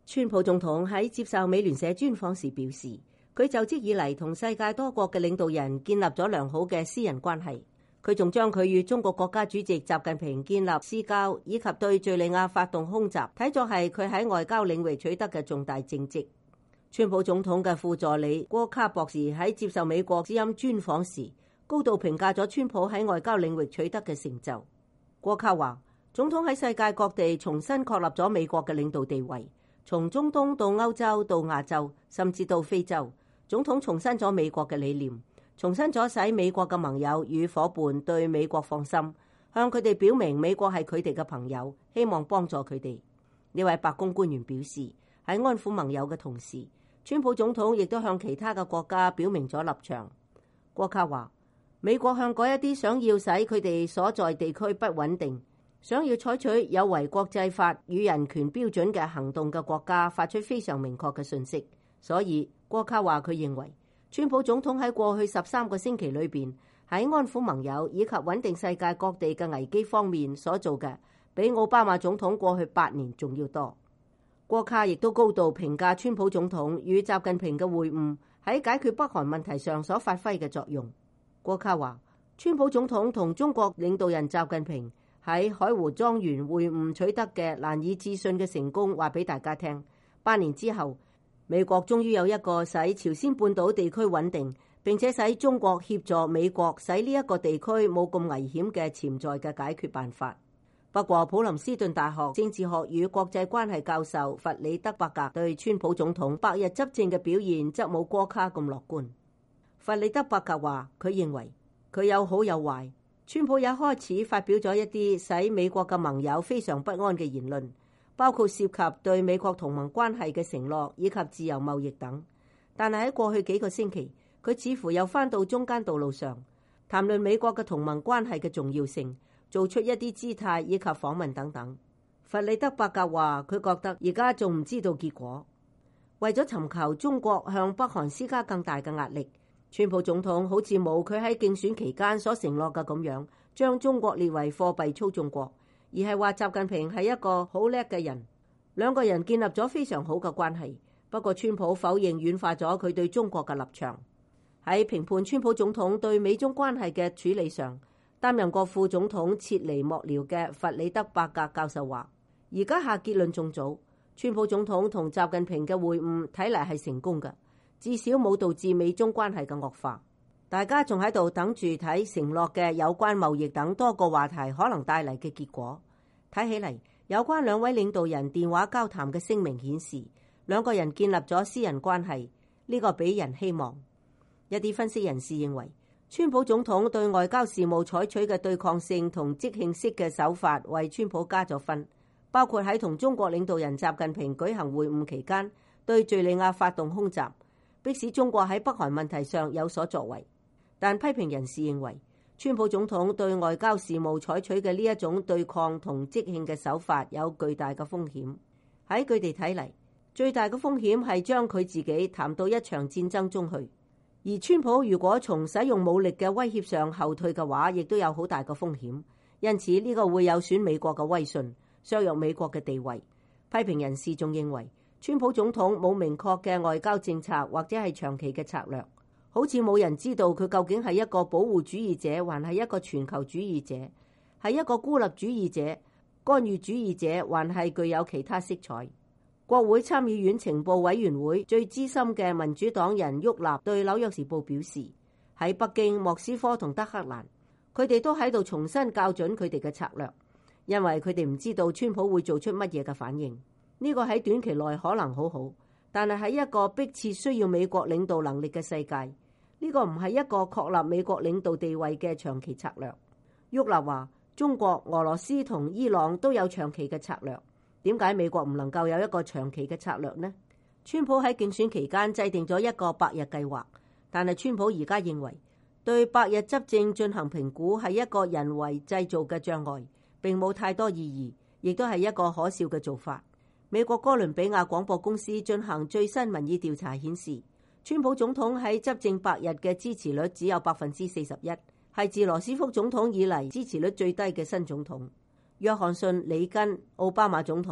川普總統喺接受美聯社專訪時表示，佢就職以嚟同世界多國嘅領導人建立咗良好嘅私人關係。佢仲將佢與中國國家主席習近平建立私交，以及對敘利亞發動空襲睇作係佢喺外交領域取得嘅重大政績。川普總統嘅副助理郭卡博士喺接受美國之音專訪時，高度評價咗川普喺外交領域取得嘅成就。郭卡話，總統喺世界各地重新確立咗美國嘅領導地位。從中東到歐洲到亞洲，甚至到非洲，總統重申咗美國嘅理念，重申咗使美國嘅盟友與夥伴對美國放心，向佢哋表明美國係佢哋嘅朋友，希望幫助佢哋。呢位白宮官員表示，喺安撫盟友嘅同時，川普總統亦都向其他嘅國家表明咗立場。郭卡話，美國向嗰一啲想要使佢哋所在地區不穩定，想要採取有違國際法與人權標準嘅行動嘅國家發出非常明確嘅訊息。所以郭卡話，佢認為川普總統喺過去13個星期裏邊喺安撫盟友以及穩定世界各地嘅危機方面所做嘅，比奧巴馬總統過去8年仲要多。郭卡亦都高度評價川普總統與習近平嘅會晤喺解決北韓問題上所發揮嘅作用。郭卡話，川普總統同中國領導人習近平喺海湖莊園會晤取得嘅難以置信嘅成功，話俾大家聽。8年之後，美國終於有一個使朝鮮半島地區穩定，並且使中國協助美國使呢一個地區冇咁危險嘅潛在嘅解決辦法。不過，普林斯頓大學政治學與國際關係教授弗里德伯格對川普總統百日執政嘅表現則冇郭卡咁樂觀。弗里德伯格話，佢認為佢有好有壞。川普也開始發表咗一啲使美國嘅盟友非常不安嘅言論，包括涉及對美國同盟關係嘅承諾以及自由貿易等。但係喺過去幾個星期，佢似乎又返到中間道路上，談論美國嘅同盟關係嘅重要性，做出一啲姿態以及訪問等等。弗里德伯格話，佢覺得而家仲唔知道結果。為咗尋求中國向北韓施加更大嘅壓力，川普總統好似冇佢喺競選期間所承諾嘅咁樣，將中國列為貨幣操縱國，而係話習近平係一個好叻嘅人，兩個人建立咗非常好嘅關係。不過川普否認軟化咗佢對中國嘅立場。喺評判川普總統對美中關係嘅處理上，擔任過副總統切尼幕僚嘅弗里德伯格教授話，而家下結論仲早，川普總統同習近平嘅會晤睇嚟係成功嘅，至少冇導致美中關係嘅惡化。大家仲喺度等住睇承諾嘅有關貿易等多個話題可能帶嚟嘅結果。睇起嚟，有關兩位領導人電話交談嘅聲明顯示，兩個人建立咗私人關係，呢個俾人希望。一啲分析人士認為，川普總統對外交事務採取嘅對抗性同即興式嘅手法為川普加咗分，包括喺同中國領導人習近平舉行會晤期間對敘利亞發動空襲，迫使中國喺北韓問題上有所作為。但批評人士認為，川普總統對外交事務採取嘅呢一種對抗同即興嘅手法有巨大嘅風險。喺佢哋睇嚟，最大嘅風險係將佢自己談到一場戰爭中去。而川普如果從使用武力嘅威脅上後退嘅話，亦都有好大嘅風險。因此呢個會有損美國嘅威信，削弱美國嘅地位。批評人士仲認為，川普總統冇明確嘅外交政策或者係長期嘅策略，好似冇人知道佢究竟係一個保護主義者，還係一個全球主義者，係一個孤立主義者、干預主義者，還係具有其他色彩。國會參議院情報委員會最資深嘅民主黨人沃納對紐約時報表示，喺北京、莫斯科同德黑蘭，佢哋都喺度重新校準佢哋嘅策略，因為佢哋唔知道川普會做出乜嘢嘅反應。呢個喺短期內可能好好，但係喺一個迫切需要美國領導能力嘅世界，呢個唔係一個確立美國領導地位嘅長期策略。沃納話，中國、俄羅斯同伊朗都有長期嘅策略。點解美國唔能夠有一個長期嘅策略呢？川普喺競選期間制定咗一個100日計劃，但係川普而家認為對100日執政進行評估係一個人為製造嘅障礙，並冇太多意義，亦都係一個可笑嘅做法。美國哥倫比亞廣播公司進行最新民意調查顯示，川普總統喺執政100日嘅支持率只有41%，係自羅斯福總統以嚟支持率最低嘅新總統。約翰遜、里根、奧巴馬總統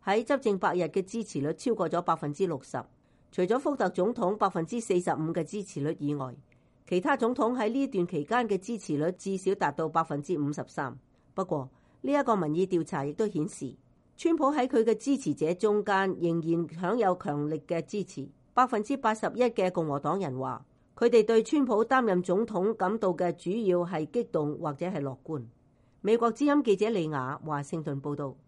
喺執政100日嘅支持率超過咗60%。除咗福特總統45%嘅支持率以外，其他總統喺呢段期間嘅支持率至少達到53%。不過呢一個民意調查亦都顯示，川普喺佢嘅支持者中間仍然享有強力嘅支持。81%嘅共和黨人話，佢哋對川普擔任總統感到嘅主要係激動或者係樂觀。美國之音記者李雅華盛頓報道。